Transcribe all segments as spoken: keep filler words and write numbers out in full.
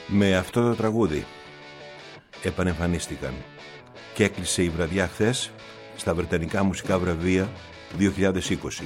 Με αυτό το τραγούδι επανεμφανίστηκαν και έκλεισε η βραδιά χθες στα Βρετανικά Μουσικά Βραβεία του δύο χιλιάδες είκοσι.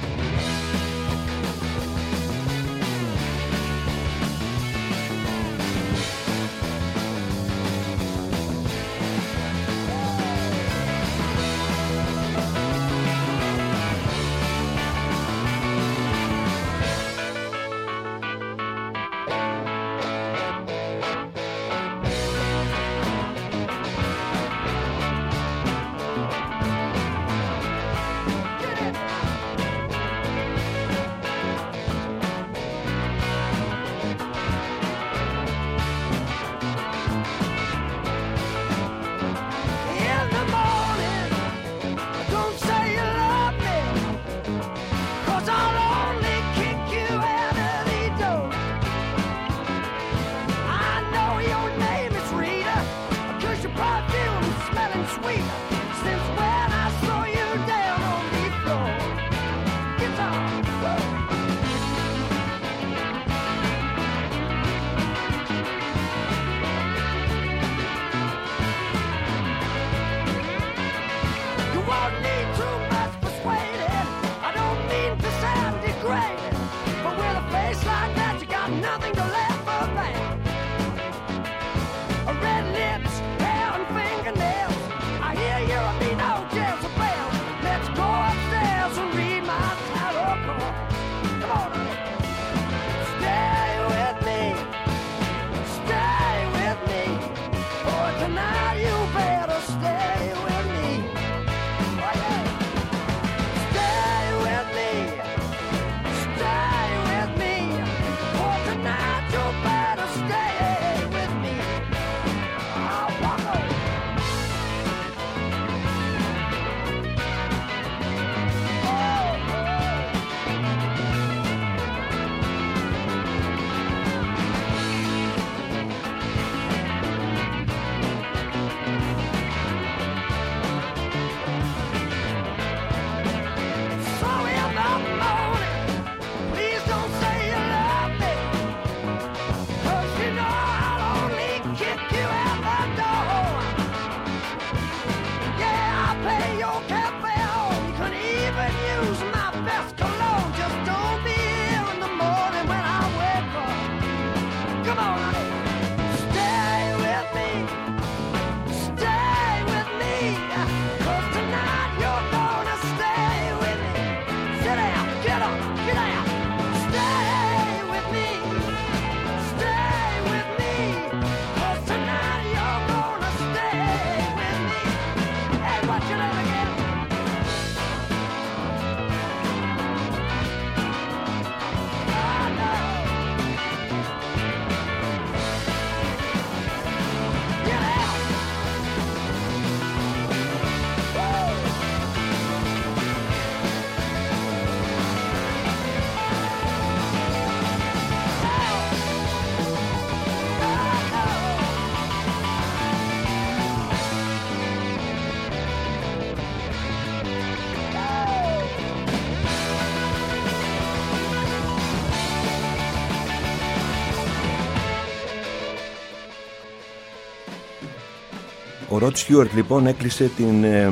Ο Ροτ Στιούαρτ λοιπόν έκλεισε την ε,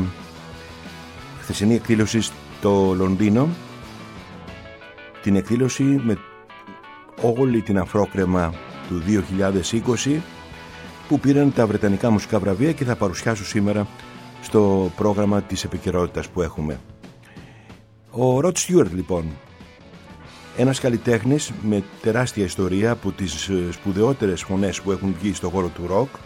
χθεσινή εκδήλωση στο Λονδίνο, την εκδήλωση με όλη την αφρόκρεμα του δύο χιλιάδες είκοσι που πήραν τα Βρετανικά Μουσικά Βραβεία και θα παρουσιάσω σήμερα στο πρόγραμμα της επικαιρότητας που έχουμε. Ο Ροτ Στιούαρτ λοιπόν, ένας καλλιτέχνης με τεράστια ιστορία από τις σπουδαιότερες φωνές που έχουν βγει στο χώρο του ροκ,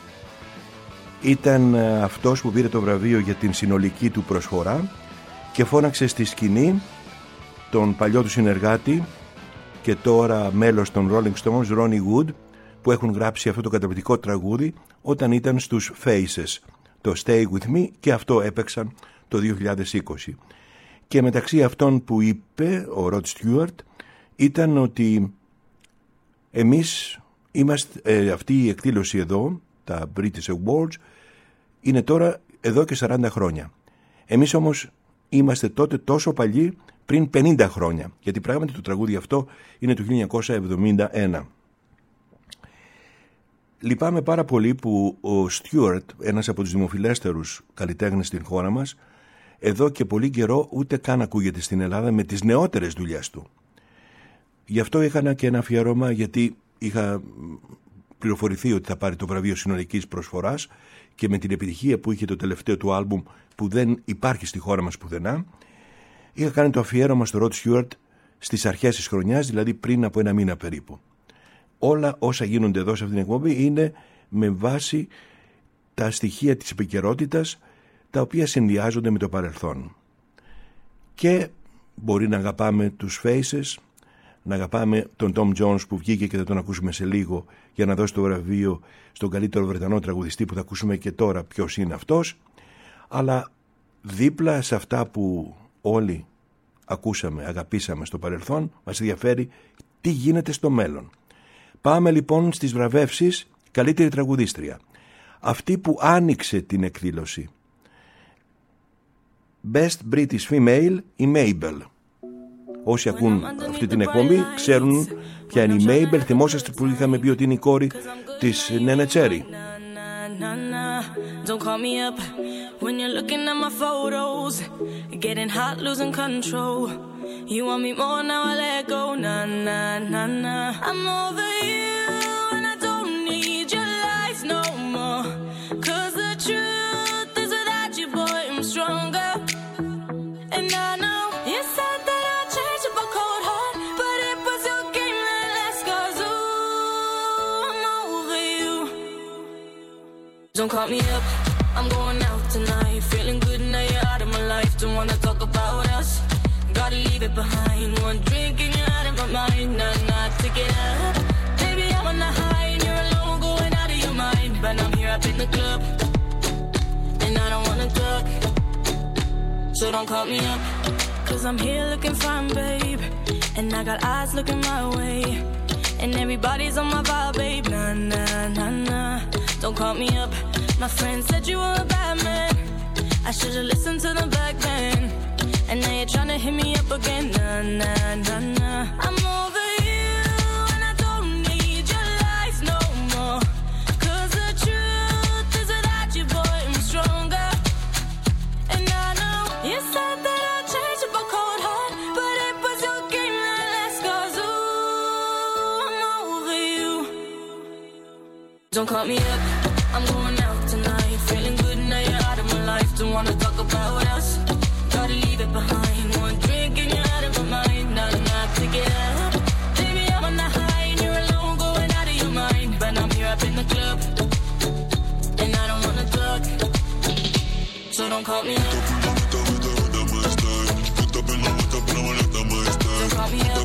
ήταν αυτός που πήρε το βραβείο για την συνολική του προσφορά και φώναξε στη σκηνή τον παλιό του συνεργάτη και τώρα μέλος των Rolling Stones, Ronnie Wood, που έχουν γράψει αυτό το καταπληκτικό τραγούδι όταν ήταν στους Faces, το Stay With Me, και αυτό έπαιξαν το δύο χιλιάδες είκοσι. Και μεταξύ αυτών που είπε ο Ροτ Στιούαρτ ήταν ότι εμείς είμαστε, ε, αυτή η εκδήλωση εδώ, τα British Awards, είναι τώρα εδώ και σαράντα χρόνια. Εμείς όμως είμαστε τότε τόσο παλιοί, πριν πενήντα χρόνια, γιατί πράγματι το τραγούδι αυτό είναι του χίλια εννιακόσια εβδομήντα ένα. Λυπάμαι πάρα πολύ που ο Στιούαρτ, ένας από τους δημοφιλέστερους καλλιτέχνες στην χώρα μας, εδώ και πολύ καιρό ούτε καν ακούγεται στην Ελλάδα με τις νεότερες δουλειές του. Γι' αυτό έκανα και ένα αφιέρωμα, γιατί είχα πληροφορηθεί ότι θα πάρει το βραβείο συνολικής προσφοράς και με την επιτυχία που είχε το τελευταίο του άλμπουμ που δεν υπάρχει στη χώρα μας πουθενά, είχα κάνει το αφιέρωμα στο Ροντ Στιούαρτ στις αρχές της χρονιάς, δηλαδή πριν από ένα μήνα περίπου. Όλα όσα γίνονται εδώ σε αυτήν την εκπομπή είναι με βάση τα στοιχεία της επικαιρότητας, τα οποία συνδυάζονται με το παρελθόν. Και μπορεί να αγαπάμε τους Faces, να αγαπάμε τον Tom Jones που βγήκε και θα τον ακούσουμε σε λίγο για να δώσει το βραβείο στον καλύτερο Βρετανό τραγουδιστή, που θα ακούσουμε και τώρα ποιος είναι αυτός, αλλά δίπλα σε αυτά που όλοι ακούσαμε, αγαπήσαμε στο παρελθόν, μας ενδιαφέρει τι γίνεται στο μέλλον. Πάμε λοιπόν στις βραβεύσεις καλύτερη τραγουδίστρια. Αυτή που άνοιξε την εκδήλωση, Best British Female, η Mabel. Όσοι ακούν αυτή την εκπομπή ξέρουν ποια είναι η Mabel. Θυμόσαστε που είχαμε πει ότι είναι η κόρη της Νένα Τσέρι. Don't call me up when you're looking at my photos. Getting hot, losing control. You want me more, now I let go. Nah, nah, nah, nah. I'm over you and I don't need your lies no more. Cause the truth is without you, boy, I'm stronger. And I know you said that I'd change up a cold heart, but it was your game that last. Cause ooh, I'm over you. Don't call me up, I'm going out tonight. Feeling good now you're out of my life. Don't wanna talk about us, gotta leave it behind. One drink and you're out of my mind. Nah, nah, take it up. Baby, I'm on the high and you're alone, going out of your mind. But I'm here up in the club and I don't wanna talk. So don't call me up, cause I'm here looking fine, babe. And I got eyes looking my way. And everybody's on my vibe, babe. Nah, nah, nah, nah. Don't call me up. My friend said you were a bad man. I should've listened to the back then. And now you're trying to hit me up again. Nah, nah, nah, nah. I'm over you and I don't need your lies no more. Cause the truth is without you, boy, I'm stronger. And I know you said that I'd change up a cold heart, but it was your game that last. Cause ooh, I'm over you. Don't call me up, I'm going out tonight. Feeling good now you're out of my life. Don't wanna talk about us, gotta leave it behind. One drink and you're out of my mind. Nah, nah, take it up. Baby, I'm on the high and you're alone, going out of your mind. But I'm here up in the club and I don't wanna talk. So don't call me up. Don't call me up.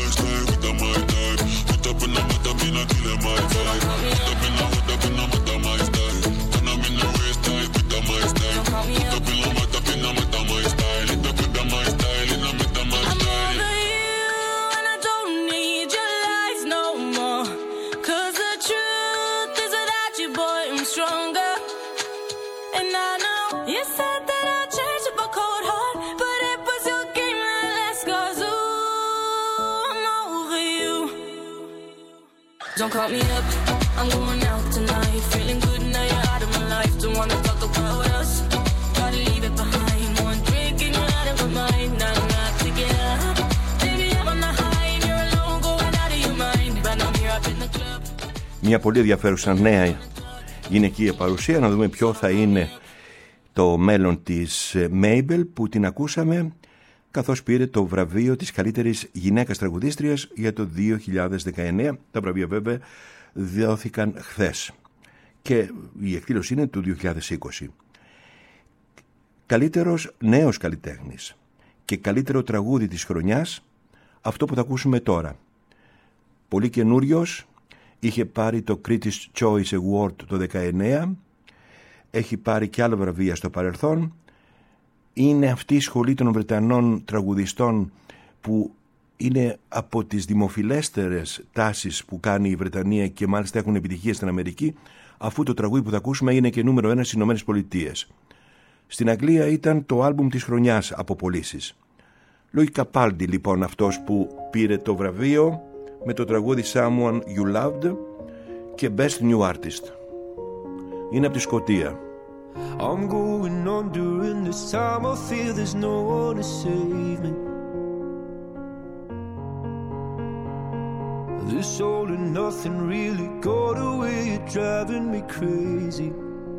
Don't call me up, I'm going out tonight. Feeling good now you're out of my life. Don't wanna talk about us, gotta leave it behind. One drink and you're out of my mind. Nah, nah, take it up. Baby, I'm on the high and you're alone, going out of your mind. But I'm here up in the club. Μια πολύ ενδιαφέρουσα νέα γυναικεία παρουσία. Να δούμε ποιο θα είναι το μέλλον της Mabel, που την ακούσαμε καθώς πήρε το βραβείο της καλύτερης γυναίκας τραγουδίστριας για το δύο χιλιάδες δεκαεννέα. Τα βραβεία βέβαια δόθηκαν χθες και η εκδήλωση είναι του δύο χιλιάδες είκοσι. Καλύτερος νέος καλλιτέχνης και καλύτερο τραγούδι της χρονιάς, αυτό που θα ακούσουμε τώρα. Πολύ καινούριος, είχε πάρει το Critics' Choice Award το δεκαεννέα, έχει πάρει και άλλα βραβεία στο παρελθόν. Είναι αυτή η σχολή των Βρετανών τραγουδιστών που είναι από τις δημοφιλέστερες τάσεις που κάνει η Βρετανία και μάλιστα έχουν επιτυχία στην Αμερική, αφού το τραγούδι που θα ακούσουμε είναι και νούμερο ένα στις Ηνωμένες Πολιτείες. Στην Αγγλία ήταν το άλμπουμ της χρονιάς από πωλήσεις. Λουί Καπάλντι λοιπόν αυτός που πήρε το βραβείο με το τραγούδι Someone You Loved, και Best New Artist. Είναι από τη Σκωτία. I'm going on during this time. I feel there's no one to save me. This all and nothing really got away. You're driving me crazy.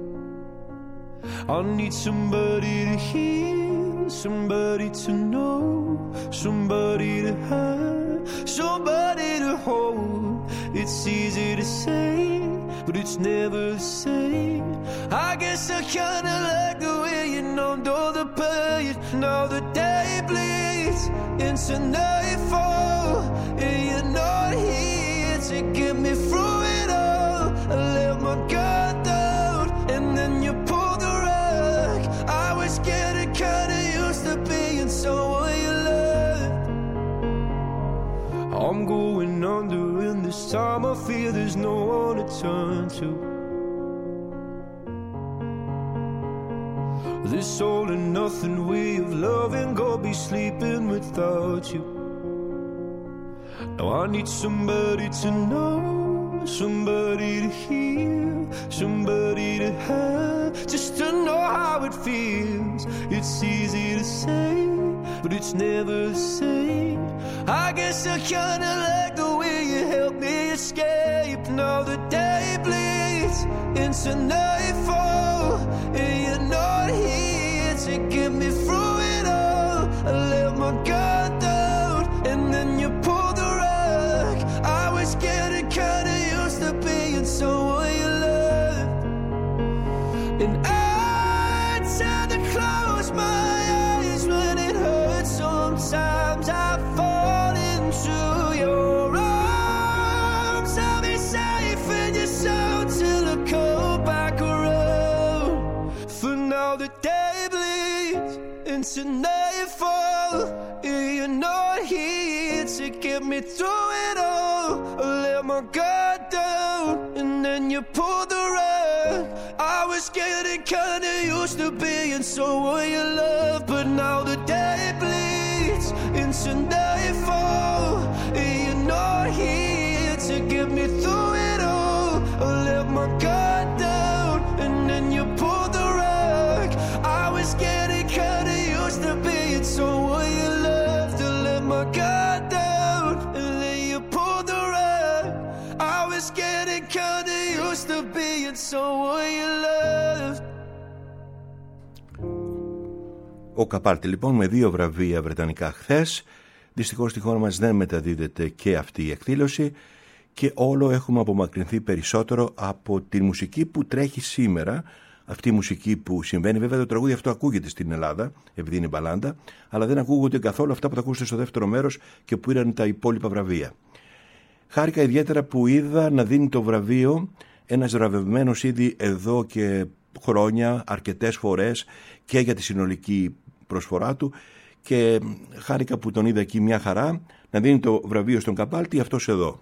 I need somebody to hear, somebody to know, somebody to have, somebody to hold. It's easy to say, but it's never the same. I guess I kinda like the way you numbed all the pain. Now the day bleeds into nightfall, and you're not here to get me through it all. I let my guard down, and then you pulled the rug. I was getting kinda used to being someone you loved. I'm going under, and this time I feel there's no one to turn to. This all and nothing way of loving, gonna be sleeping without you. Now I need somebody to know, somebody to hear, somebody to have, just to know how it feels. It's easy to say, but it's never the same. I guess I kinda like the way you help me escape. Now the day bleeds into nightfall, and you're not here to get me through it all. I let my guard down, and then you pulled the rug. I was getting kinda used to being someone you loved, and I tend to close my eyes when it hurts. Sometimes I fall into your arms. I'll be safe in your soul till I come back around. For now the day bleeds into nightfall, and you're not here to get me through it all. I let my guard down, and then you pulled the rug. I was getting kinda used to being someone you love, but now the day bleeds into nightfall, and you're not here to get me through it all. I let my guard down, and then you pulled the rug. I was getting kinda used to being someone you loved. I let my guard down, and then you pulled the rug. I was getting kinda used to being someone you loved. Ο Καπάλτη λοιπόν με δύο βραβεία βρετανικά χθες. Δυστυχώς στη χώρα μας δεν μεταδίδεται και αυτή η εκδήλωση και όλο έχουμε απομακρυνθεί περισσότερο από τη μουσική που τρέχει σήμερα. Αυτή η μουσική που συμβαίνει, βέβαια το τραγούδι αυτό ακούγεται στην Ελλάδα επειδή είναι μπαλάντα, αλλά δεν ακούγονται καθόλου αυτά που θα ακούσετε στο δεύτερο μέρος και που ήταν τα υπόλοιπα βραβεία. Χάρηκα ιδιαίτερα που είδα να δίνει το βραβείο ένας βραβευμένος ήδη εδώ και χρόνια, αρκετές φορές, και για τη συνολική προσφορά του, και χάρηκα που τον είδα εκεί μια χαρά να δίνει το βραβείο στον Καπάλτη αυτός εδώ.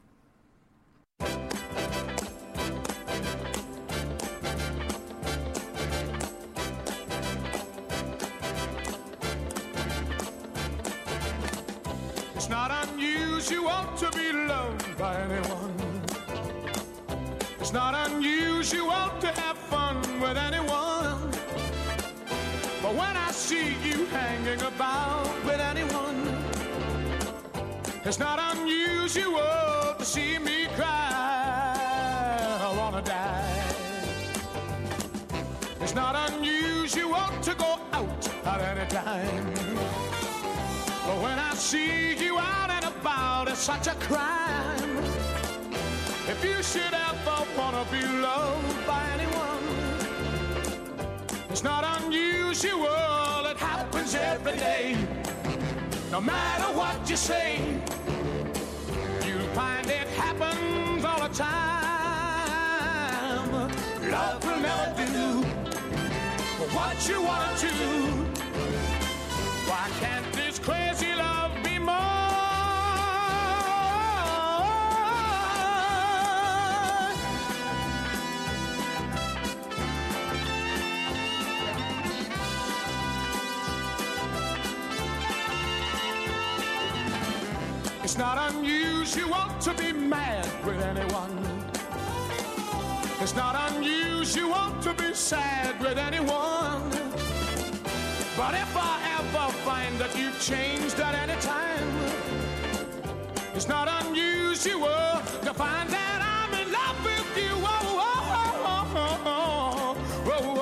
It's not unusual to be loved by anyone. It's not unusual to have fun with anyone. But when I see you hanging about with anyone, it's not unusual to see me cry. I wanna die. It's not unusual to go out at any time. But when I see you out and about, it's such a crime. If you should ever wanna be loved by anyone, it's not unusual, it happens every day. No matter what you say, you'll find it happens all the time. Love will never do what you want to. Why can't this crazy love be more? It's not unusual to be mad with anyone. It's not unusual to be sad with anyone. But if I ever find that you've changed at any time, it's not unusual to find that I'm in love with you. Oh, oh, oh, oh, oh, oh,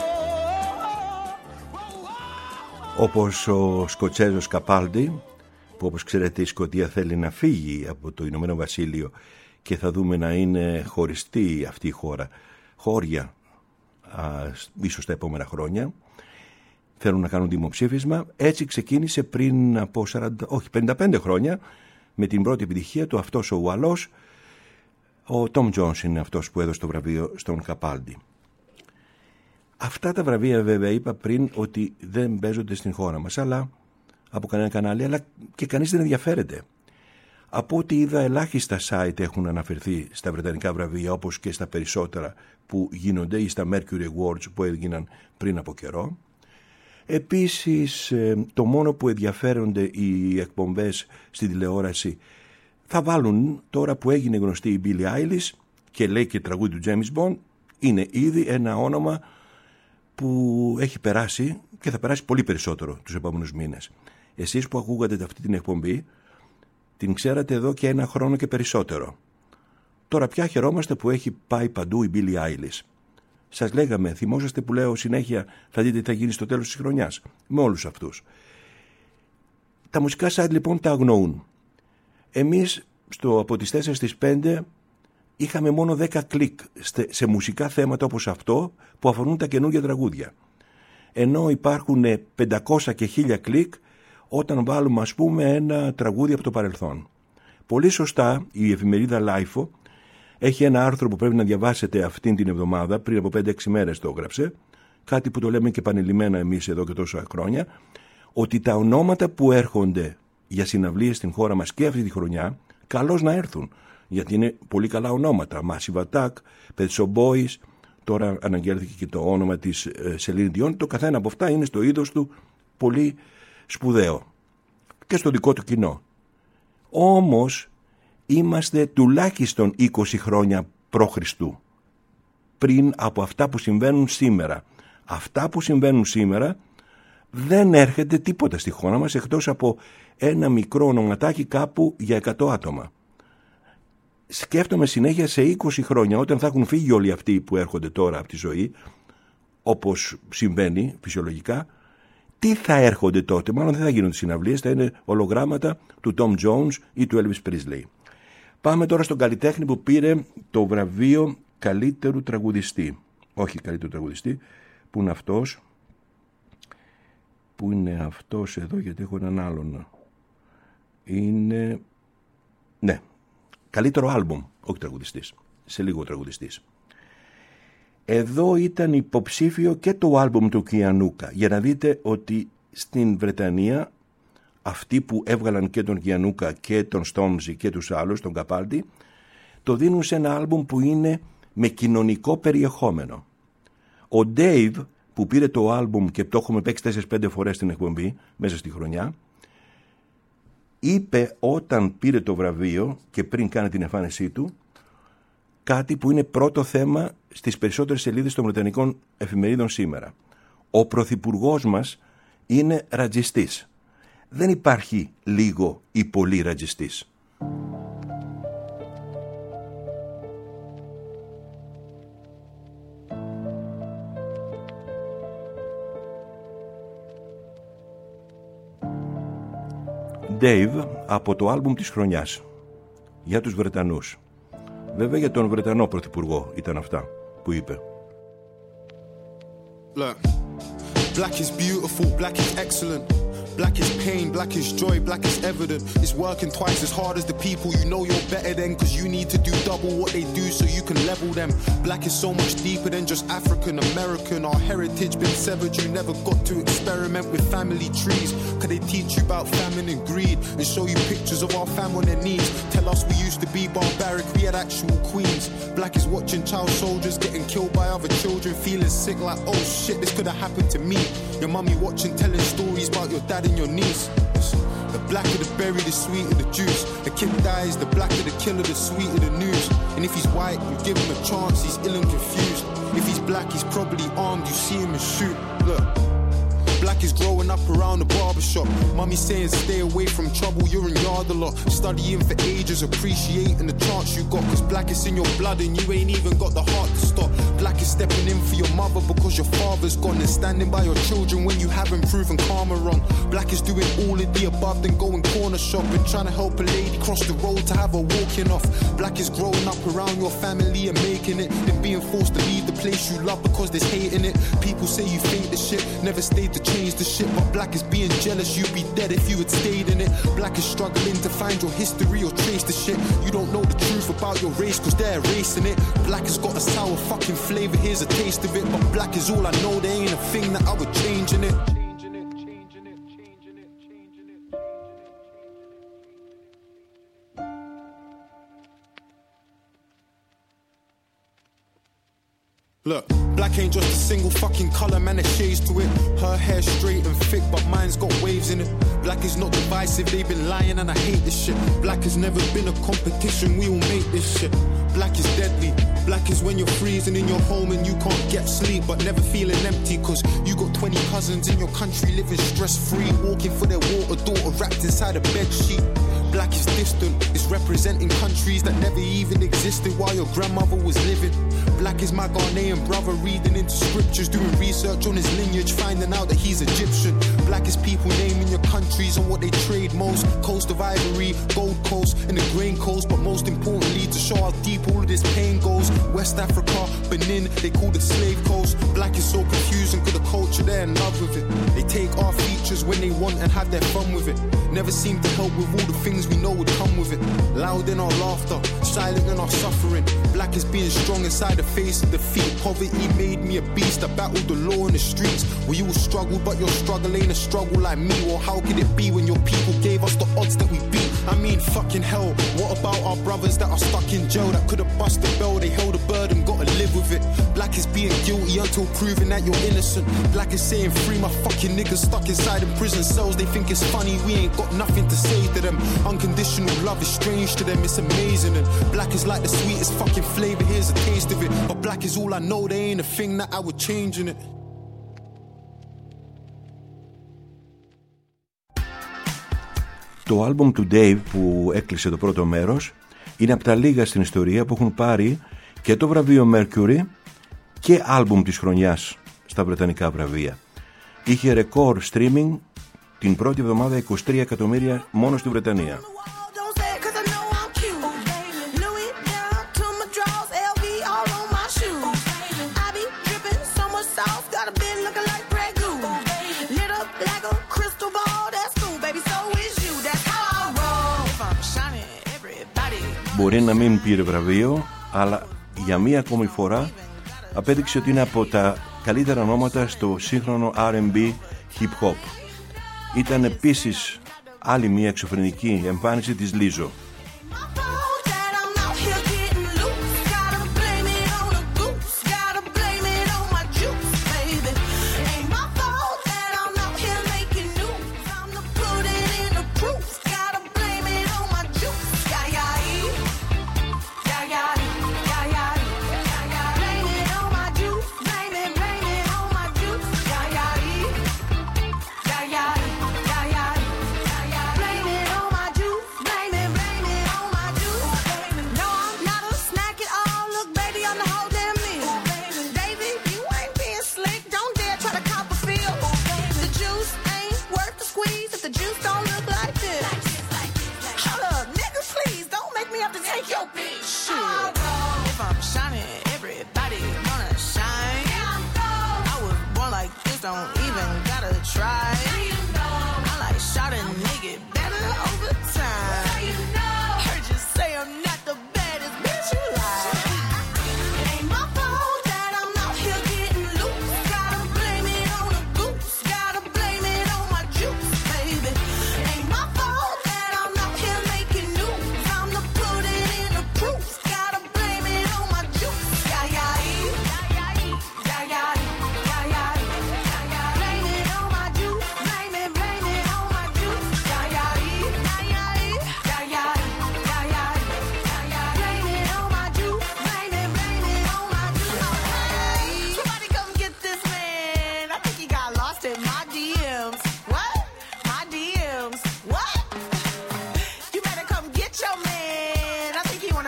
oh. Όπως ο Σκοτσέζος Καπάλντι, που όπως ξέρετε η Σκωτία θέλει να φύγει από το Ηνωμένο Βασίλειο και θα δούμε να είναι χωριστή αυτή η χώρα, χώρια α, ίσως τα επόμενα χρόνια, θέλουν να κάνουν δημοψήφισμα. Έτσι ξεκίνησε πριν από σαράντα, όχι, πενήντα πέντε χρόνια με την πρώτη επιτυχία του αυτός ο Ουαλός. Ο Τόμ Τζόνς είναι αυτός που έδωσε το βραβείο στον Καπάλντι. Αυτά τα βραβεία βέβαια είπα πριν ότι δεν παίζονται στην χώρα μας, αλλά από κανένα κανάλι, αλλά και κανείς δεν ενδιαφέρεται. Από ό,τι είδα, ελάχιστα site έχουν αναφερθεί στα βρετανικά βραβεία, όπως και στα περισσότερα που γίνονται ή στα Mercury Awards που έγιναν πριν από καιρό. Επίσης, το μόνο που ενδιαφέρονται οι εκπομπές στην τηλεόραση θα βάλουν, τώρα που έγινε γνωστή η Billie Eilish και λέει και τραγούδι του James Bond, είναι ήδη ένα όνομα που έχει περάσει και θα περάσει πολύ περισσότερο τους επόμενους μήνες. Εσείς που ακούγατε αυτή την εκπομπή την ξέρατε εδώ και ένα χρόνο και περισσότερο. Τώρα πια χαιρόμαστε που έχει πάει παντού η Billie Eilish. Σας λέγαμε, θυμόσαστε που λέω συνέχεια, θα δείτε τι θα γίνει στο τέλος της χρονιάς με όλους αυτούς. Τα μουσικά site λοιπόν τα αγνοούν. Εμείς στο, από τις τέσσερις στις πέντε είχαμε μόνο δέκα κλικ σε μουσικά θέματα όπως αυτό που αφορούν τα καινούργια τραγούδια. Ενώ υπάρχουν πεντακόσια και χίλια κλικ όταν βάλουμε ας πούμε ένα τραγούδι από το παρελθόν. Πολύ σωστά η εφημερίδα Λάιφο έχει ένα άρθρο που πρέπει να διαβάσετε αυτήν την εβδομάδα, πριν από πέντε έξι μέρες το έγραψε, κάτι που το λέμε και επανειλημμένα εμείς εδώ και τόσα χρόνια, ότι τα ονόματα που έρχονται για συναυλίες στην χώρα μας και αυτή τη χρονιά, καλώς να έρθουν, γιατί είναι πολύ καλά ονόματα. Massive Attack, Pet Shop Boys, τώρα αναγγέλθηκε και το όνομα της Celine Dion, το καθένα από αυτά είναι στο είδος του πολύ σπουδαίο και στο δικό του κοινό. Όμως είμαστε τουλάχιστον είκοσι χρόνια π.Χ. πριν από αυτά που συμβαίνουν σήμερα. Αυτά που συμβαίνουν σήμερα δεν έρχεται τίποτα στη χώρα μας εκτός από ένα μικρό ονοματάκι κάπου για εκατό άτομα. Σκέφτομαι συνέχεια σε είκοσι χρόνια, όταν θα έχουν φύγει όλοι αυτοί που έρχονται τώρα από τη ζωή, όπως συμβαίνει φυσιολογικά, τι θα έρχονται τότε? Μάλλον δεν θα γίνονται συναυλίες, θα είναι ολογράμματα του Tom Jones ή του Elvis Presley. Πάμε τώρα στον καλλιτέχνη που πήρε το βραβείο καλύτερου τραγουδιστή. Όχι καλύτερου τραγουδιστή, που είναι αυτός. Που είναι αυτός εδώ, γιατί έχω έναν άλλον. Είναι... Ναι, καλύτερο άλμπουμ, όχι τραγουδιστής. Σε λίγο τραγουδιστής. Εδώ ήταν υποψήφιο και το άλμπουμ του Κιανούκα, για να δείτε ότι στην Βρετανία αυτοί που έβγαλαν και τον Κιανούκα και τον Στόμζι και τους άλλους, τον Καπάλντι, το δίνουν σε ένα άλμπουμ που είναι με κοινωνικό περιεχόμενο. Ο Dave που πήρε το άλμπουμ και το έχουμε παίξει τέσσερις πέντε φορές στην εκπομπή μέσα στη χρονιά, είπε όταν πήρε το βραβείο και πριν κάνει την εμφάνισή του κάτι που είναι πρώτο θέμα στις περισσότερες σελίδες των βρετανικών εφημερίδων σήμερα. Ο πρωθυπουργός μας είναι ρατζιστής. Δεν υπάρχει λίγο ή πολύ ρατζιστής. Dave από το άλμπουμ της χρονιάς για τους Βρετανούς. Βέβαια για τον Βρετανό πρωθυπουργό ήταν αυτά που είπε. Look, black is beautiful, black is excellent. Black is pain, black is joy, black is evident. It's working twice as hard as the people you know you're better than, cause you need to do double what they do so you can level them. Black is so much deeper than just African American. Our heritage been severed, you never got to experiment with family trees. Cause they teach you about famine and greed and show you pictures of our fam on their knees. Tell us we used to be barbaric, we had actual queens. Black is watching child soldiers getting killed by other children, feeling sick like, oh shit, this could have happened to me. Your mummy watching, telling stories about your dad and your niece. The blacker the berry, the sweeter the juice. The kid dies, the blacker the killer, the sweeter the news. And if he's white, you give him a chance, he's ill and confused. If he's black, he's probably armed, you see him and shoot. Look. Black is growing up around the barbershop. Mummy saying stay away from trouble, you're in yard a lot. Studying for ages, appreciating the chance you got. Cause black is in your blood and you ain't even got the heart to stop. Black is stepping in for your mother because your father's gone. And standing by your children when you haven't proven karma wrong. Black is doing all of the above, then going corner shopping. Trying to help a lady cross the road to have her walking off. Black is growing up around your family and making it. Then being forced to leave the place you love because there's hate in it. People say you think the shit, never stayed the change the shit, but black is being jealous, you'd be dead if you had stayed in it. Black is struggling to find your history or trace the shit. You don't know the truth about your race cause they're erasing it. Black has got a sour fucking flavor, here's a taste of it. But black is all I know, there ain't a thing that I would change in it. Look, black ain't just a single fucking colour, man, it shades to it. Her hair straight and thick, but mine's got waves in it. Black is not divisive, they've been lying and I hate this shit. Black has never been a competition, we all make this shit. Black is deadly. Black is when you're freezing in your home and you can't get sleep, but never feeling empty cause you got twenty cousins in your country living stress-free, walking for their water daughter wrapped inside a bed sheet. Black is distant, it's representing countries that never even existed while your grandmother was living. Black is my Ghanaian brother reading into scriptures, doing research on his lineage, finding out that he's Egyptian. Black is people naming your countries and what they trade most. Coast of Ivory, Gold Coast, and the Grain Coast, but most importantly to show how deep all of this pain goes. West Africa, Benin, they call it Slave Coast. Black is so confusing cause the culture they're in love with it. They take our features when they want and have their fun with it. Never seem to help with all the things we know would come with it. Loud in our laughter, silent in our suffering. Black is being strong inside the face of defeat. Poverty made me a beast, I battled the law in the streets. Well, you will struggle, but your struggle ain't a struggle like me. Well, how could it be when your people gave us the odds that we beat? I mean, fucking hell, what about our brothers that are stuck in jail that could have bust the bell? They held a burden, gotta live with it. Black is being guilty until proving that you're innocent. Black is saying free my fucking niggas stuck inside in prison cells. They think it's funny, we ain't got nothing to say to them. Unconditional love is strange to them, it's amazing. And black is like the sweetest fucking flavor, here's a taste of it. But black is all I know, there ain't a thing that I would change in it. Το άλμπουμ του Dave που έκλεισε το πρώτο μέρος είναι από τα λίγα στην ιστορία που έχουν πάρει και το βραβείο Mercury και άλμπουμ της χρονιάς στα βρετανικά βραβεία. Είχε ρεκόρ streaming την πρώτη εβδομάδα είκοσι τρία εκατομμύρια μόνο στη Βρετανία. Μπορεί να μην πήρε βραβείο, αλλά για μία ακόμη φορά απέδειξε ότι είναι από τα καλύτερα ονόματα στο σύγχρονο αρ εντ μπι hip hop. Ήταν επίσης άλλη μία εξωφρενική εμφάνιση της Lizzo.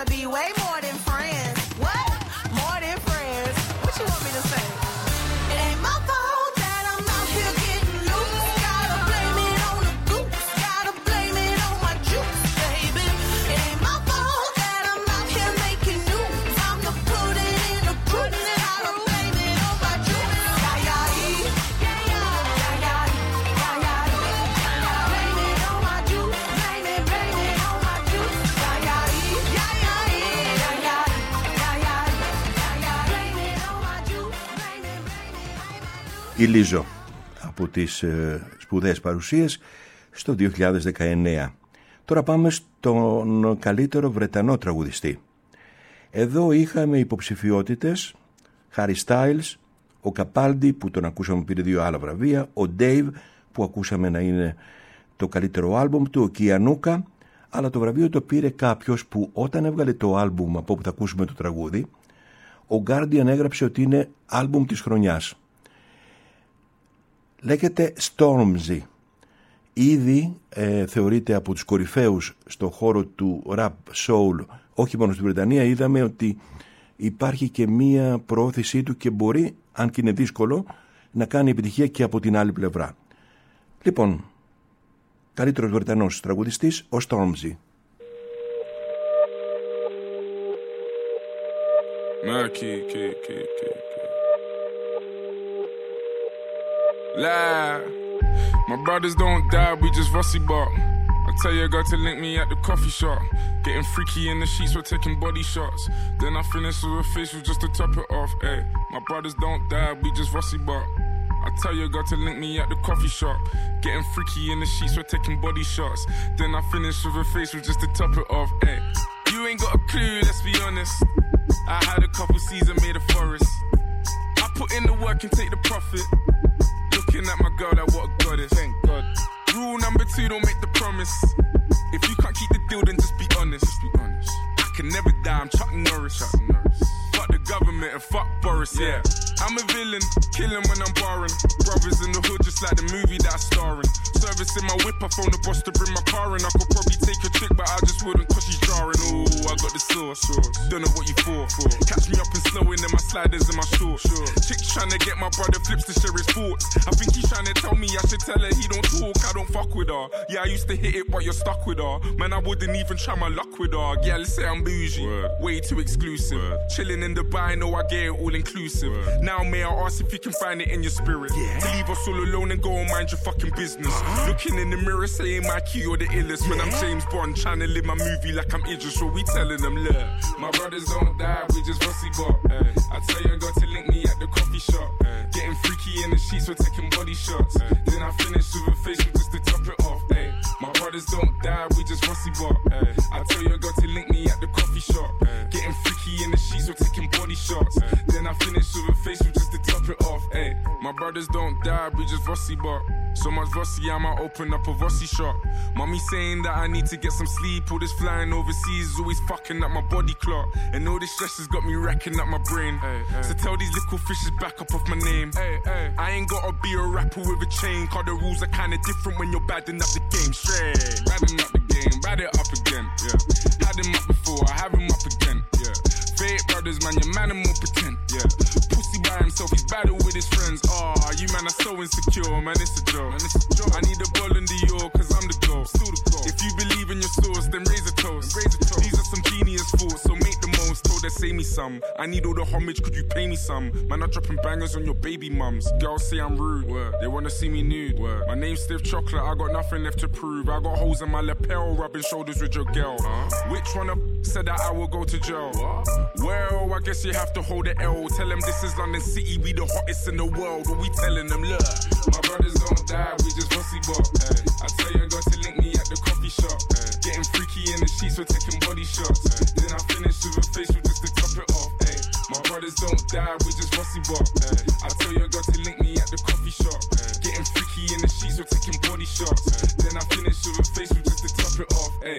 wanna be way more than friends. What? More than friends. What you want me to say? It ain't my fault that I'm out here getting loose. Gotta blame it on the goose. Gotta blame it on my juice, baby. It ain't my fault that I'm out here making news. I'm the put it in the group. Gotta blame it on my juice. Yeah, yeah, yeah, yeah, yeah, yeah, yeah, yeah. Blame it on my juice. Blame it, blame it on my juice. Yeah, yeah, yeah, yeah, yeah, yeah, yeah, yeah, yeah. Blame it on my juice. Blame it, blame it on my juice. Η Λίζο από τις ε, σπουδαίες παρουσίες στο δύο χιλιάδες δεκαεννέα. Τώρα πάμε στον καλύτερο Βρετανό τραγουδιστή. Εδώ είχαμε υποψηφιότητες: Harry Styles, ο Capaldi που τον ακούσαμε πήρε δύο άλλα βραβεία, ο Dave που ακούσαμε να είναι το καλύτερο άλμπουμ του, ο Kianuka, αλλά το βραβείο το πήρε κάποιος που όταν έβγαλε το άλμπουμ από όπου θα ακούσουμε το τραγούδι, ο Guardian έγραψε ότι είναι άλμπουμ της χρονιάς. Λέγεται Stormzy. Ήδη ε, θεωρείται από τους κορυφαίους στο χώρο του rap soul, όχι μόνο στη Βρετανία. Είδαμε ότι υπάρχει και μία προώθησή του και μπορεί, αν και είναι δύσκολο, να κάνει επιτυχία και από την άλλη πλευρά. Λοιπόν, καλύτερος Βρετανός τραγουδιστής, ο Stormzy. Murky, key, key, key, key. Lie. My brothers don't die, we just rusty bark. I tell your girl to link me at the coffee shop. Getting freaky in the sheets, we're taking body shots. Then I finish with a facial just to top it off. Ay, my brothers don't die, we just rusty bark. I tell your girl to link me at the coffee shop. Getting freaky in the sheets, we're taking body shots. Then I finish with a facial just to top it off. Ay, you ain't got a clue, let's be honest. I had a couple seasons made a forest. I put in the work and take the profit. Looking at my girl like what a goddess. Thank God. Rule number two, don't make the promise. If you can't keep the deal, then just be honest. Just be honest. I can never die, I'm Chuck Norris. Chuck Norris. Fuck the government and fuck Boris, yeah. I'm a villain, killing when I'm barring. Brothers in the hood, just like the movie that I'm starring. Servicing my whip, I phone the boss to bring my car in. I could probably take a chick, but I just wouldn't cause she's jarring. Ooh, I got the sauce. Don't know what you for. Catch me up and slowing in my sliders and my shorts. Chick's trying to get my brother flips to share his thoughts. I think he's trying to tell me I should tell her he don't talk, I don't fuck with her. Yeah, I used to hit it, but you're stuck with her. Man, I wouldn't even try my luck with her. Yeah, let's say I'm bougie. Word. Way too exclusive. Word. Chilling in Dubai, know I get it all inclusive. Word. Now may I ask if you can find it in your spirit? Yeah. To leave us all alone and go and mind your fucking business. Uh-huh. Looking in the mirror saying my key or the illest. Yeah. When I'm James Bond trying to live my movie like I'm Idris, so we telling them, look, my brothers don't die, we just rusty bop. Hey. I tell you, got to link me at the coffee shop. Hey. Getting freaky in the sheets, we're taking body shots. Hey. Then I finish with a facial just to top it off. Hey. My brothers don't die, we just rusty bop. Hey. I tell you, got to link me at the coffee shop. Hey. Getting freaky in the sheets, we're taking body shots. Hey. Then I finish with a facial just to top it off. Hey. My brothers don't die, we just rusty bop. So much Vossi, I might open up a Vossi shop. Mommy saying that I need to get some sleep. All this flying overseas is always fucking up my body clock. And all this stress has got me wrecking up my brain. Hey, hey. So tell these little fishes back up off my name. Hey, hey. I ain't gotta be a rapper with a chain, cause the rules are kinda different when you're badding up the game. Straight, badding up the game, bad it up again. Yeah. Had him up before, I have him up again. Yeah. Fake brothers, man, your man and more pretend. Yeah. Pussy by himself, he's battle with his friends. Ah, oh, you man are so insecure, man, it's a joke. Man, it's a joke. I need a ball in Dior, cause I'm the goal. Still the goal. If you believe in your source, then raise a toast. Raise a toast. These are some genius thoughts, so make the most. Told her, say me some. I need all the homage, could you pay me some? Man, I'm dropping bangers on your baby mums. Girls say I'm rude. Word. They wanna see me nude. Word. My name's Stiff Chocolate, I got nothing left to prove. I got holes in my lapel, rubbing shoulders with your girl. Huh? Which one of said that I will go to jail? What? Well, I guess you have to hold the L. Tell them this is London City, we the hottest in the world. But we telling them, look, my brothers don't die, we just rusty bop. I tell you, I got to link me at the coffee shop. Ay. Getting freaky in the sheets, we're taking body shots. Ay. Then I finish with a facial just to top it off. Ay. My brothers don't die, we just rusty bop. I tell you, I got to link me at the coffee shop. Ay. Getting freaky in the sheets, we're taking body shots. Ay. Then I finish with a facial just to top it off. Ay.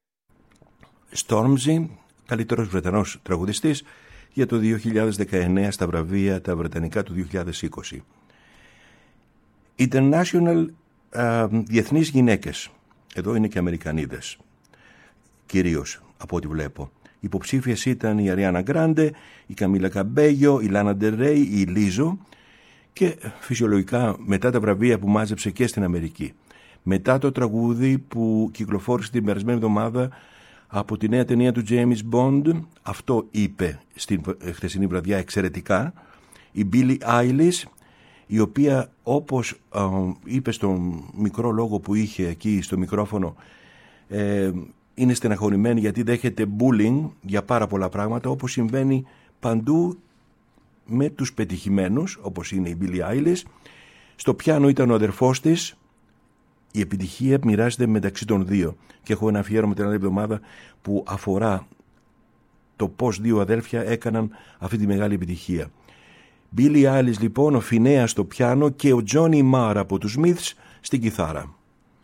Stormzy, καλύτερος Βρετανός τραγουδιστής για το δύο χιλιάδες δεκαεννέα στα βραβεία τα βρετανικά του δύο χιλιάδες είκοσι. International uh, διεθνείς γυναίκες. Εδώ είναι και Αμερικανίδες. Κυρίως από ό,τι βλέπω. Υποψήφιες ήταν η Αριάνα Γκράντε, η Καμίλα Καμπέγιο, η Λάνα Ντερ Ρέι, η Λίζο και φυσιολογικά μετά τα βραβεία που μάζεψε και στην Αμερική. Μετά το τραγούδι που κυκλοφόρησε την περασμένη εβδομάδα από τη νέα ταινία του James Bond, αυτό είπε στην χθεσινή βραδιά εξαιρετικά η Billie Eilish, η οποία όπως ε, είπε στον μικρό λόγο που είχε εκεί στο μικρόφωνο, ε, είναι στεναχωρημένη γιατί δέχεται bullying για πάρα πολλά πράγματα, όπως συμβαίνει παντού με τους πετυχημένους, όπως είναι η Billie Eilish. Στο πιάνο ήταν ο αδερφός της. Η επιτυχία μοιράζεται μεταξύ των δύο και έχω ένα αφιέρωμα την άλλη εβδομάδα που αφορά το πώς δύο αδέλφια έκαναν αυτή τη μεγάλη επιτυχία. Billie Eilish λοιπόν, ο Φινέας στο πιάνο και ο Johnny Marr από τους Smiths στην κιθάρα.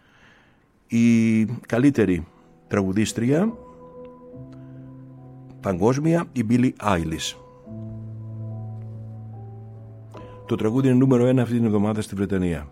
Η καλύτερη τραγουδίστρια παγκόσμια, η Billie Eilish. Το τραγούδι είναι νούμερο ένα αυτή την εβδομάδα στη Βρετανία.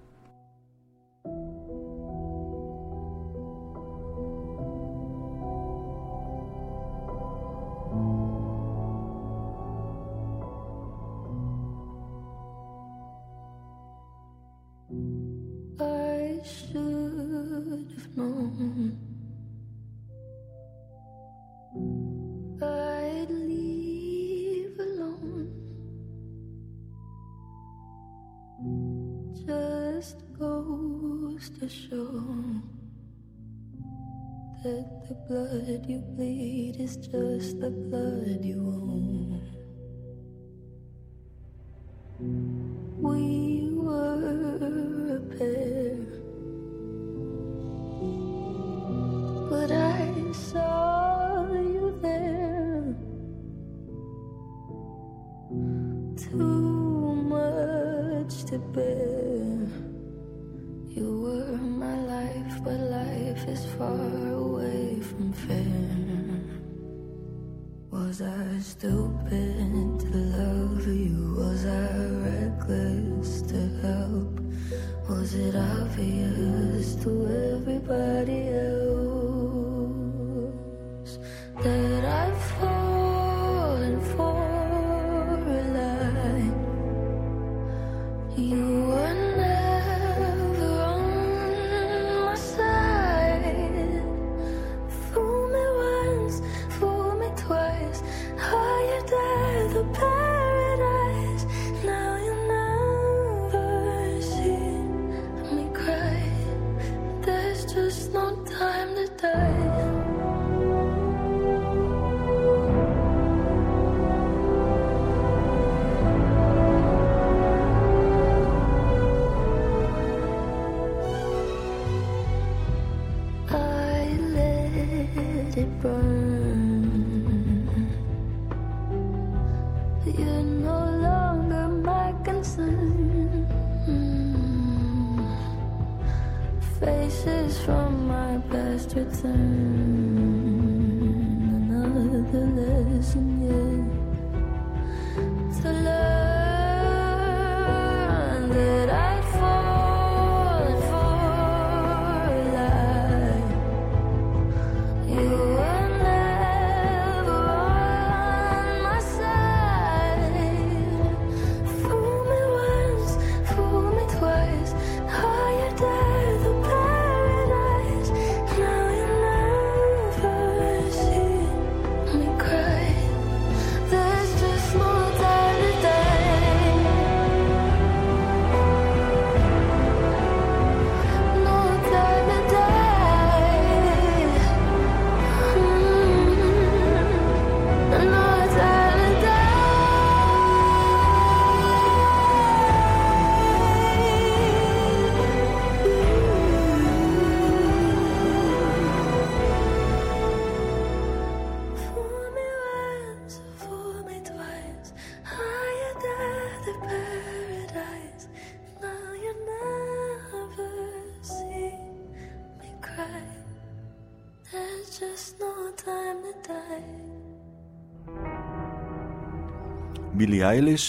Billie Eilish,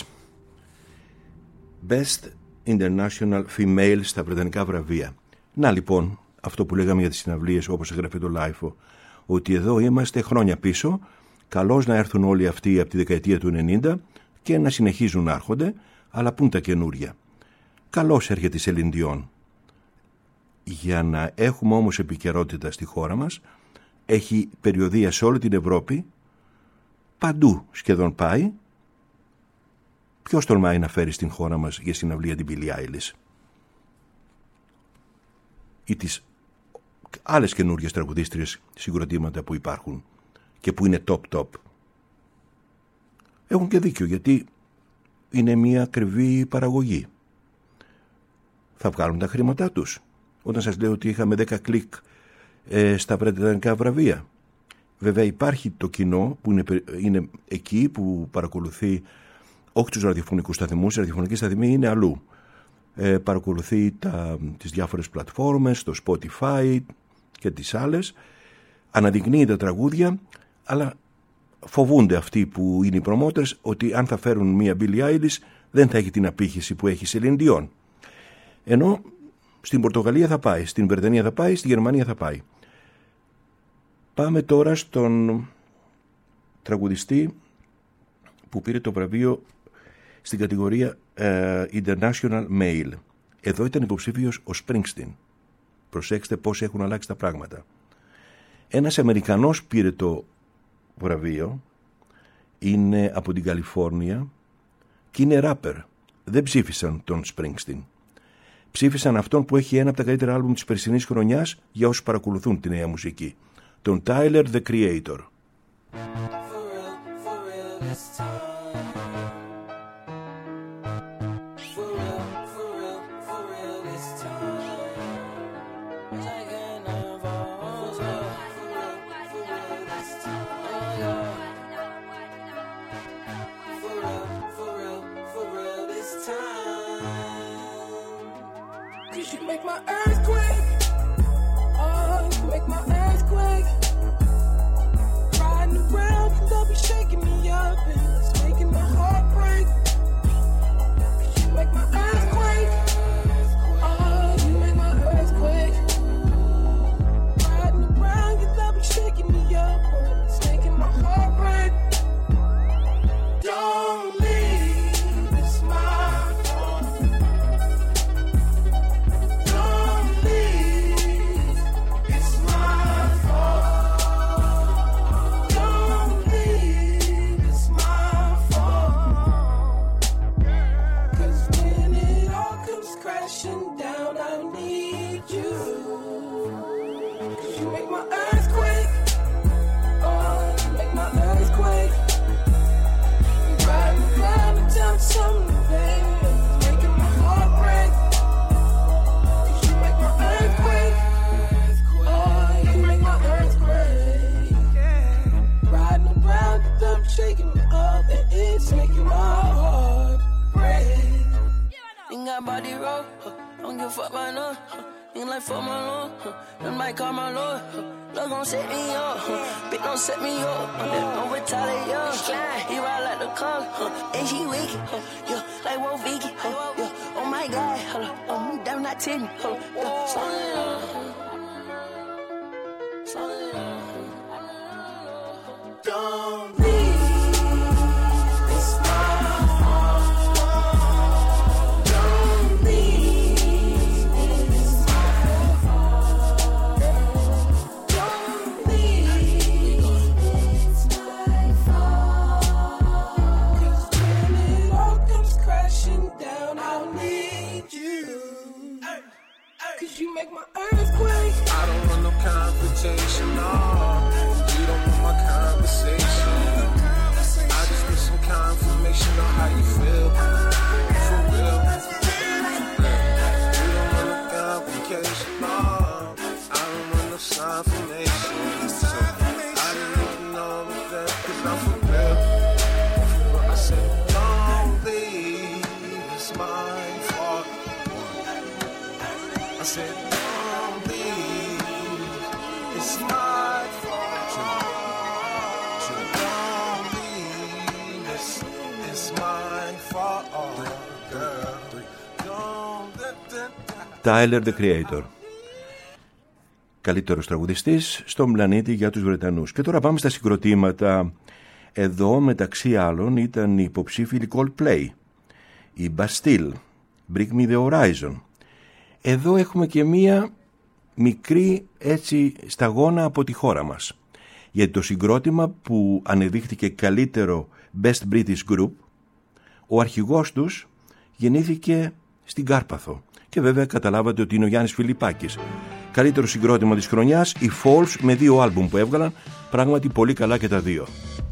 Best International Female στα βρετανικά βραβεία. Να λοιπόν, αυτό που λέγαμε για τις συναυλίες, όπως έγραφε το Λάιφο, ότι εδώ είμαστε χρόνια πίσω, καλώς να έρθουν όλοι αυτοί από τη δεκαετία του ενενήντα και να συνεχίζουν να έρχονται, αλλά πού είναι τα καινούρια. Καλώς έρχεται η Celine Dion. Για να έχουμε όμως επικαιρότητα στη χώρα μας, έχει περιοδεία σε όλη την Ευρώπη, παντού σχεδόν πάει. Ποιος τολμάει να φέρει στην χώρα μας για συναυλία την Billie Eilish ή τις άλλες καινούργιες τραγουδίστριες συγκροτήματα που υπάρχουν και που είναι top top? Έχουν και δίκιο, γιατί είναι μια ακριβή παραγωγή. Θα βγάλουν τα χρήματά τους. Όταν σας λέω ότι είχαμε δέκα κλικ ε, στα βρετανικά βραβεία. Βέβαια υπάρχει το κοινό που είναι, είναι εκεί, που παρακολουθεί όχι τους ραδιοφωνικούς σταθμούς, οι ραδιοφωνικοί σταθμοί είναι αλλού. Ε, παρακολουθεί τα, τις διάφορες πλατφόρμες, το Spotify και τις άλλες, αναδεικνύει τα τραγούδια, αλλά φοβούνται αυτοί που είναι οι promoters ότι αν θα φέρουν μία Billie Eilish δεν θα έχει την απήχηση που έχει η Celine Dion. Ενώ στην Πορτογαλία θα πάει, στην Βρετανία θα πάει, στη Γερμανία θα πάει. Πάμε τώρα στον τραγουδιστή που πήρε το βραβείο στην κατηγορία uh, International Male. Εδώ ήταν υποψήφιος ο Springsteen. Προσέξτε πώς έχουν αλλάξει τα πράγματα. Ένας Αμερικανός πήρε το βραβείο, είναι από την Καλιφόρνια και είναι ράπερ. Δεν ψήφισαν τον Springsteen. Ψήφισαν αυτόν που έχει ένα από τα καλύτερα άλμπουμ της περσινής χρονιάς για όσους παρακολουθούν τη νέα μουσική. Τον Tyler, The Creator. Tyler, The Creator. καλύτερος τραγουδιστής στον πλανήτη για τους Βρετανούς. Και τώρα πάμε στα συγκροτήματα. Εδώ μεταξύ άλλων ήταν οι υποψήφοι Coldplay, η Bastille, Bring Me The Horizon. Εδώ έχουμε και μία μικρή έτσι σταγόνα από τη χώρα μας, γιατί το συγκρότημα που ανεδείχθηκε καλύτερο Best British Group, ο αρχηγός τους γεννήθηκε στην Κάρπαθο και βέβαια καταλάβατε ότι είναι ο Γιάννης Φιλιππάκης. Καλύτερο συγκρότημα της χρονιάς, οι Falls, με δύο άλμπουμ που έβγαλαν, πράγματι πολύ καλά και τα δύο.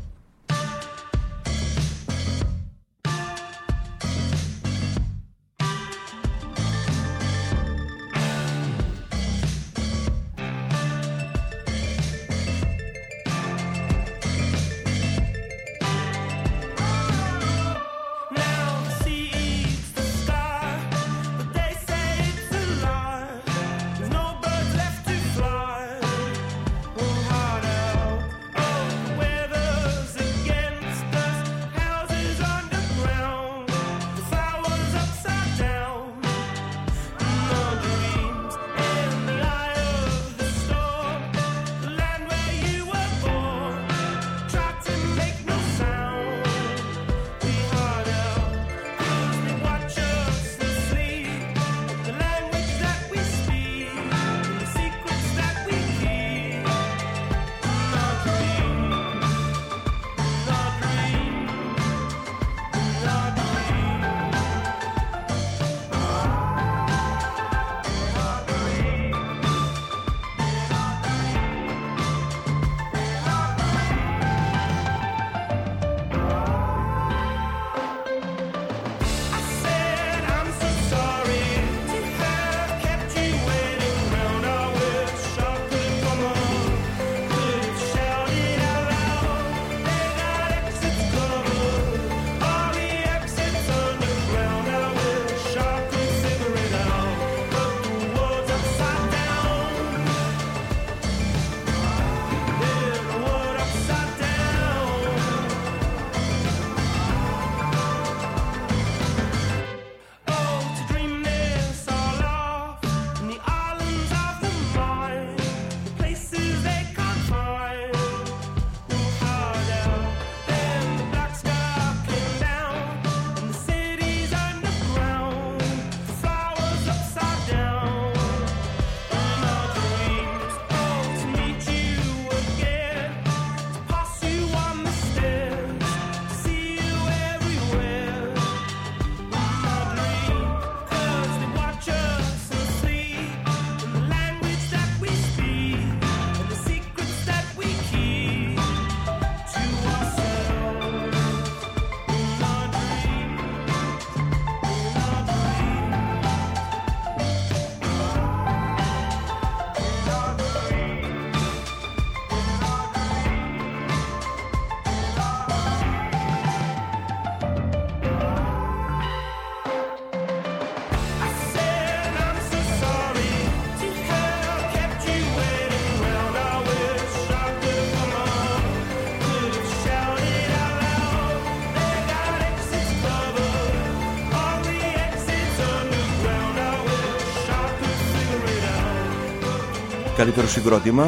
Καλύτερο συγκρότημα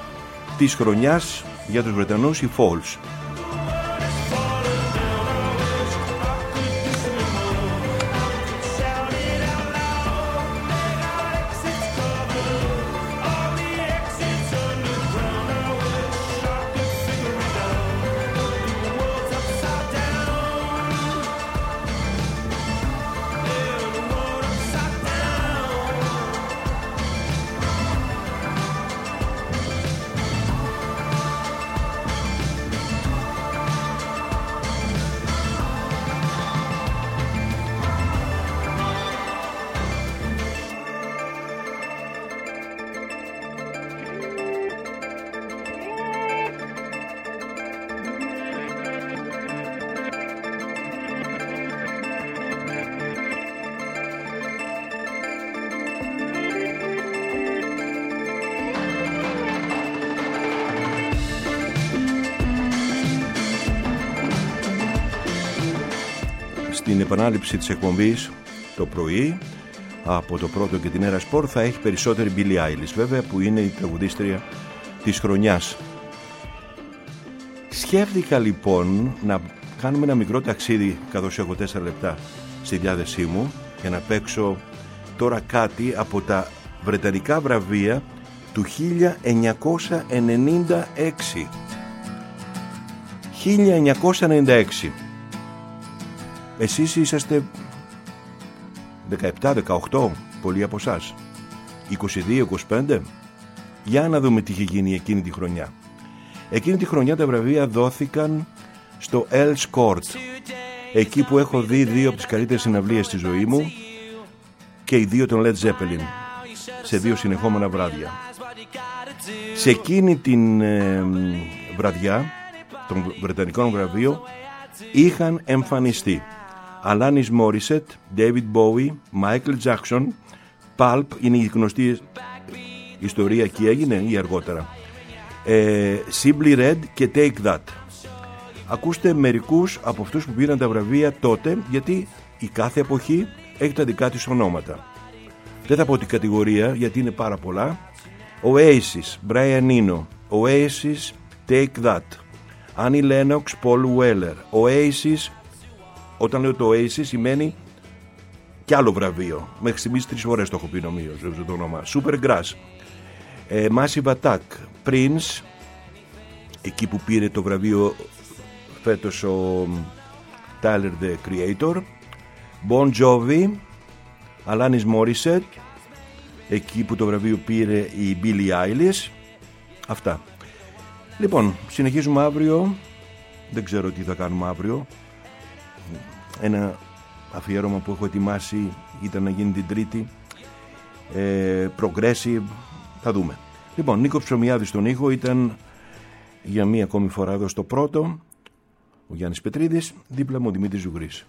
της χρονιάς για τους Βρετανούς, οι Falls. Στην επανάληψη της εκπομπής το πρωί από το πρώτο και την Era Sport θα έχει περισσότερη Billie Eilish, βέβαια, που είναι η τραγουδίστρια της χρονιάς. Σκέφτηκα λοιπόν να κάνουμε ένα μικρό ταξίδι, καθώς έχω τέσσερα λεπτά στη διάθεσή μου, για να παίξω τώρα κάτι από τα βρετανικά βραβεία του χίλια εννιακόσια ενενήντα έξι. χίλια εννιακόσια ενενήντα έξι. Εσείς είσαστε δεκαεπτά δεκαοκτώ, πολλοί από εσάς, είκοσι δύο είκοσι πέντε. Για να δούμε τι είχε γίνει εκείνη τη χρονιά. Εκείνη τη χρονιά τα βραβεία δόθηκαν στο Earls Court, εκεί που έχω δει δύο από τις καλύτερες συναυλίες στη ζωή μου, και οι δύο των Led Zeppelin, σε δύο συνεχόμενα βράδια. Σε εκείνη την ε, βραδιά των Βρετανικών βραβείων είχαν εμφανιστεί Alanis Morissette, David Bowie, Michael Jackson, Pulp, είναι η γνωστή ιστορία και έγινε ή αργότερα, ε, Simply Red και Take That. Ακούστε μερικούς από αυτούς που πήραν τα βραβεία τότε, γιατί η κάθε εποχή έχει τα δικά της ονόματα. Δεν θα πω την κατηγορία γιατί είναι πάρα πολλά. Oasis, Brian Eno, Oasis, Take That, Annie Lennox, Paul Weller. Oasis, όταν λέω το Oasis σημαίνει κι άλλο βραβείο. Μέχρι στιγμής τρεις φορές το έχω πει νομίζω το όνομα. Supergrass, ε, Massive Attack, Prince, εκεί που πήρε το βραβείο φέτος ο Tyler the Creator, Bon Jovi, Alanis Morissette, εκεί που το βραβείο πήρε η Billie Eilish. Αυτά. Λοιπόν, συνεχίζουμε αύριο. Δεν ξέρω τι θα κάνουμε αύριο. Ένα αφιέρωμα που έχω ετοιμάσει ήταν να γίνει την Τρίτη, ε, Progressive. Θα δούμε. Λοιπόν, Νίκος Ψωμιάδης στον ήχο, ήταν για μία ακόμη φορά εδώ στο πρώτο ο Γιάννης Πετρίδης, δίπλα μου ο Δημήτρης Ζουγρής.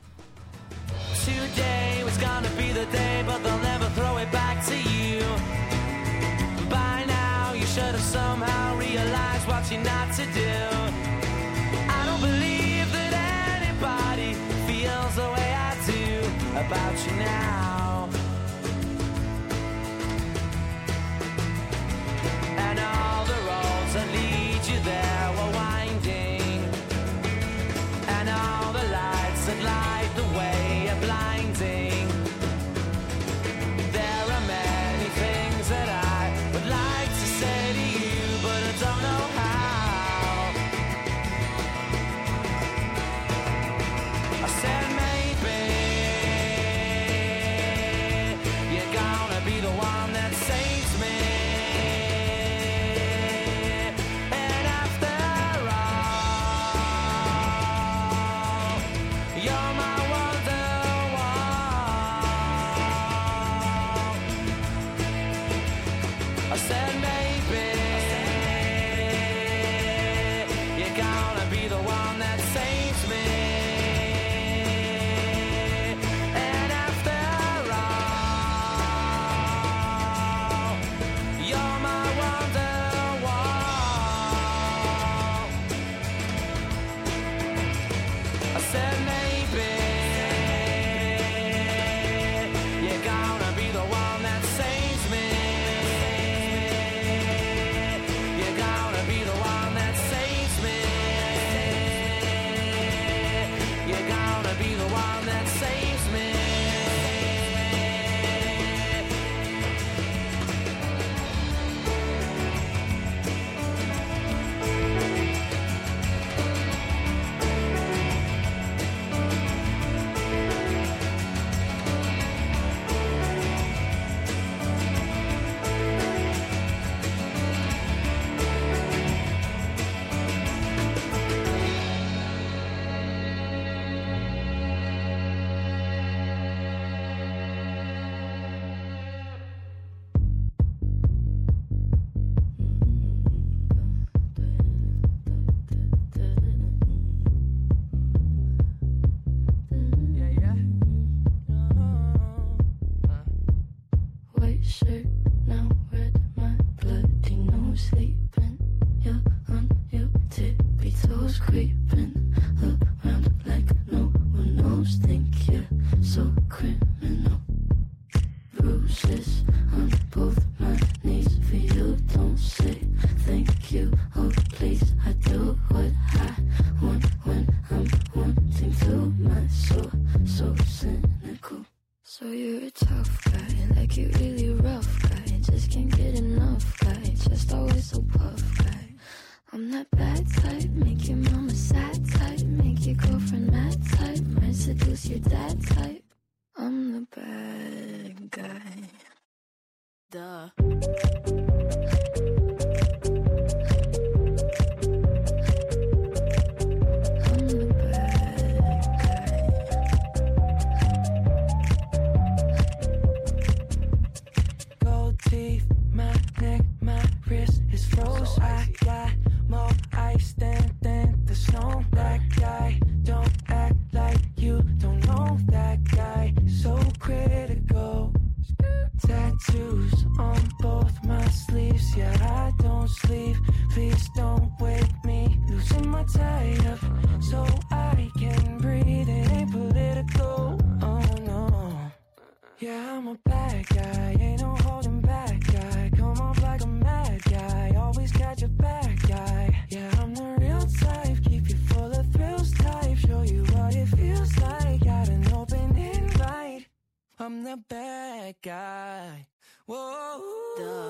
About you now, and all the roads that lead you there were winding, and all the lights that light the way are blinding. There are many things that I would like to say to you, but I don't know how. I said maybe seduce your dad type. I'm the bad guy. Duh. Teeth, my neck, my wrist is froze. So I got more ice than, than the snow. That guy, don't act like you don't know that guy. So critical. Tattoos on both my sleeves. Yeah, I don't sleep. Please don't wake me. Losing my tie up so I can breathe. It ain't political. Oh no. Yeah, I'm a bad guy. Ain't no holding back guy. Come off like a mad guy. Always got your back guy. Yeah, I'm the real type. Keep you full of thrills type. Show you what it feels like. Got an open invite. I'm the bad guy. Whoa. Duh.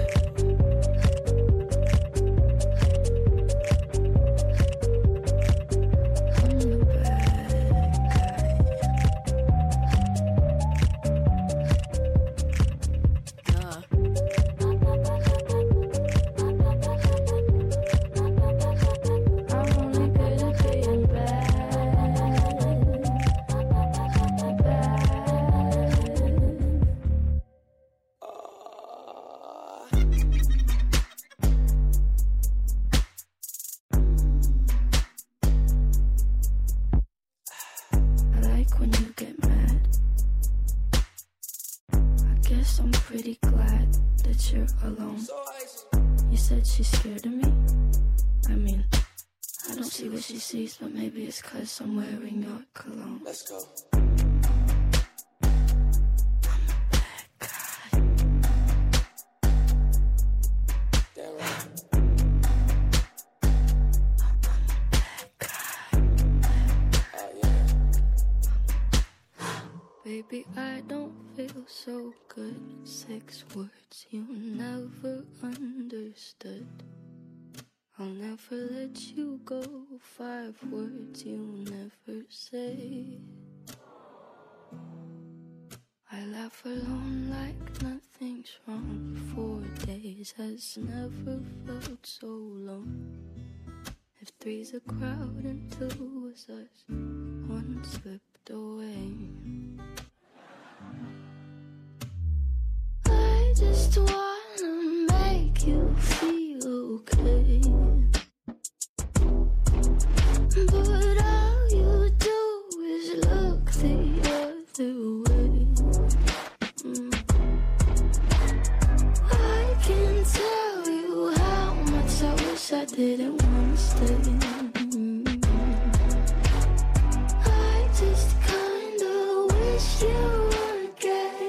Pretty glad that you're alone. You said she's scared of me. I mean, I don't see what she sees, but maybe it's 'cause I'm wearing your cologne. Let's go. I'm a bad guy. Damn right. I'm a bad guy. Oh yeah. Baby, I don't feel so good. Six words you never understood. I'll never let you go. Five words you never say. I laugh alone like nothing's wrong. Four days has never felt so long. If three's a crowd and two was us, one slipped away. I just wanna make you feel okay, but all you do is look the other way. mm. I can tell you how much I wish I didn't wanna stay. mm. I just kinda wish you were gay.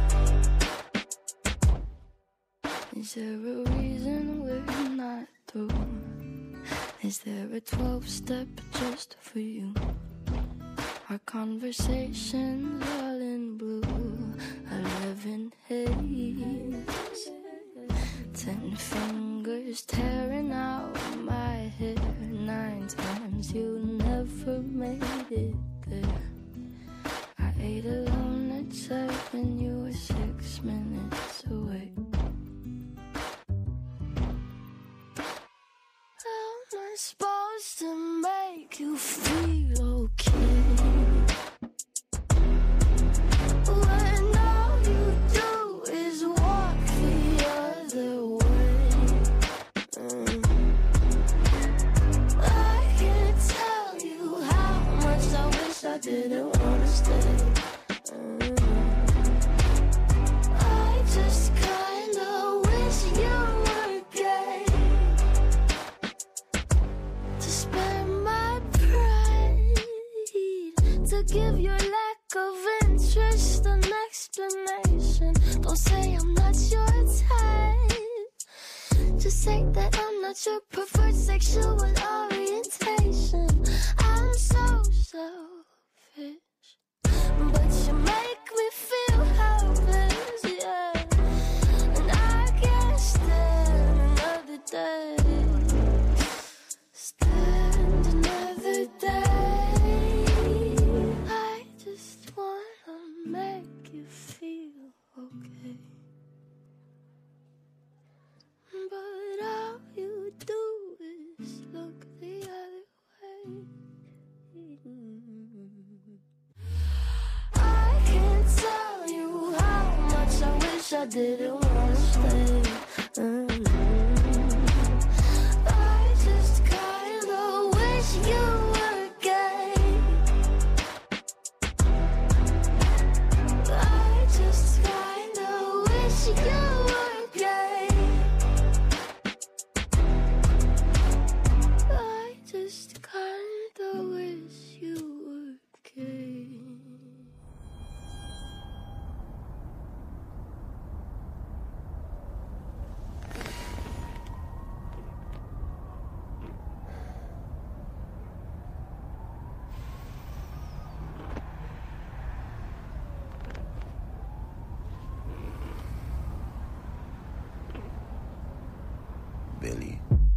Is there a reason we're not through? Is there a twelve-step just for you? Our conversations all in blue, eleven haze. Ten fingers tearing out my hair. Nine times you never made it there. I ate alone at seven, you were six minutes away. Am I supposed to make you feel okay when all you do is walk the other way? Mm. I can't tell you how much I wish I didn't wanna stay. Mm. I just kinda wish you were gay. To spare my pride, to give your lack of interest an explanation. Don't say I'm not your type, just say that I'm not your preferred sexual orientation. I'm so selfish, but you make me feel helpless, yeah. And I can't stand another day. Stand another day. I I can't tell you how much I wish I didn't wanna stay. Mm-hmm. I just kinda wish you were gay. I just kinda wish you were gay. I just kinda wish you were gay. Billy.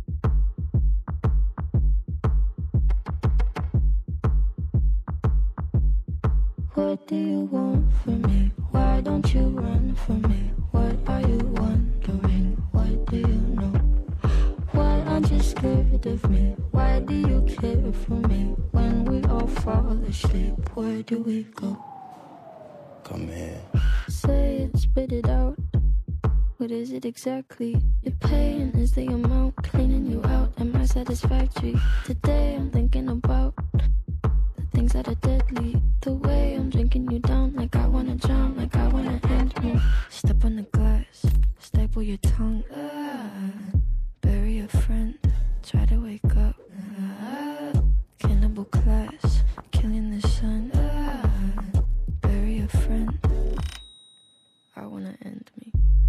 What do you want from me? Why don't you run from me? What are you wondering? What do you know? Why aren't you scared of me? Why do you care for me? When we all fall asleep, where do we go? Come here. Say it, spit it out. What is it exactly? Your pain is the amount cleaning you out. Am I satisfactory? Today I'm thinking about the things that are deadly. The way I'm drinking you down, like I wanna drown, like I wanna end me. Step on the glass, staple your tongue. Ah, bury a friend, try to wake up. Ah, cannibal class, killing the sun. Ah, bury a friend. I wanna end me.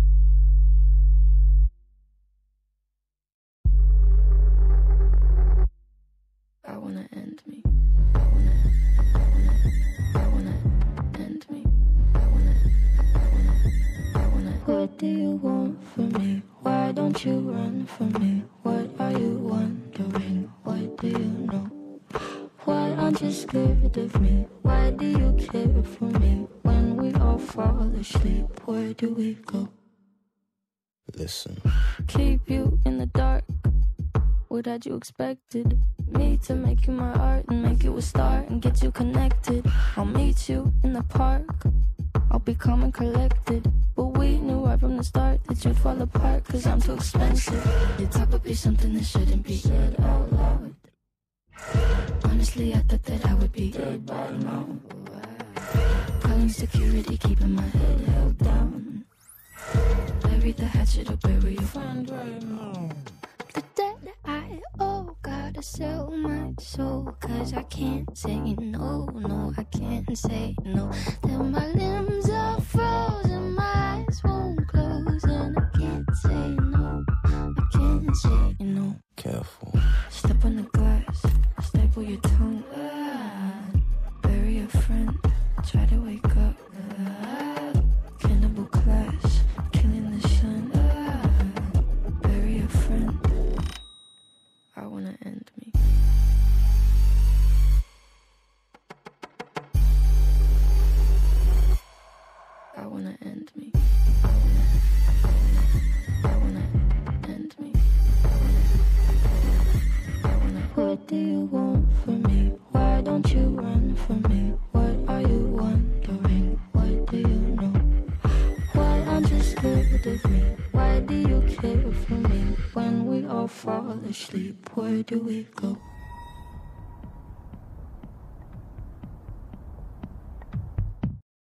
I wanna end me. I wanna, I wanna, I wanna end me. I wanna, I wanna, I wanna. What do you want from me? Why don't you run from me? What are you wondering? What do you know? Why aren't you scared of me? Why do you care for me? When we all fall asleep, where do we go? Listen. Keep you in the dark. What had you expected? Me to make you my art and make you a star and get you connected. I'll meet you in the park. I'll be calm and collected. But we knew right from the start that you'd fall apart, cause I'm too expensive. Your talk would be something that shouldn't be said out loud. Honestly, I thought that I would be dead by now. Calling security, keeping my head held down. Bury the hatchet or bury your friend right now. The debt I owe, gotta sell my soul, cause I can't say no, no, I can't say no. Till my limbs are frozen, my eyes won't close, and I can't say no, I can't say no. Careful. Step on the glass, staple your tongue. Ah, bury a friend, try to wake up. Ah, cannibal class, killing the sun. Ah, bury a friend. I wanna end me. I wanna end me. I wanna, I wanna end me. I wanna, I wanna. What do you want from me? Why don't you run from me? What are you wondering? What do you know? Why aren't you scared of me? Why do you care for me? When we all fall asleep, where do we go?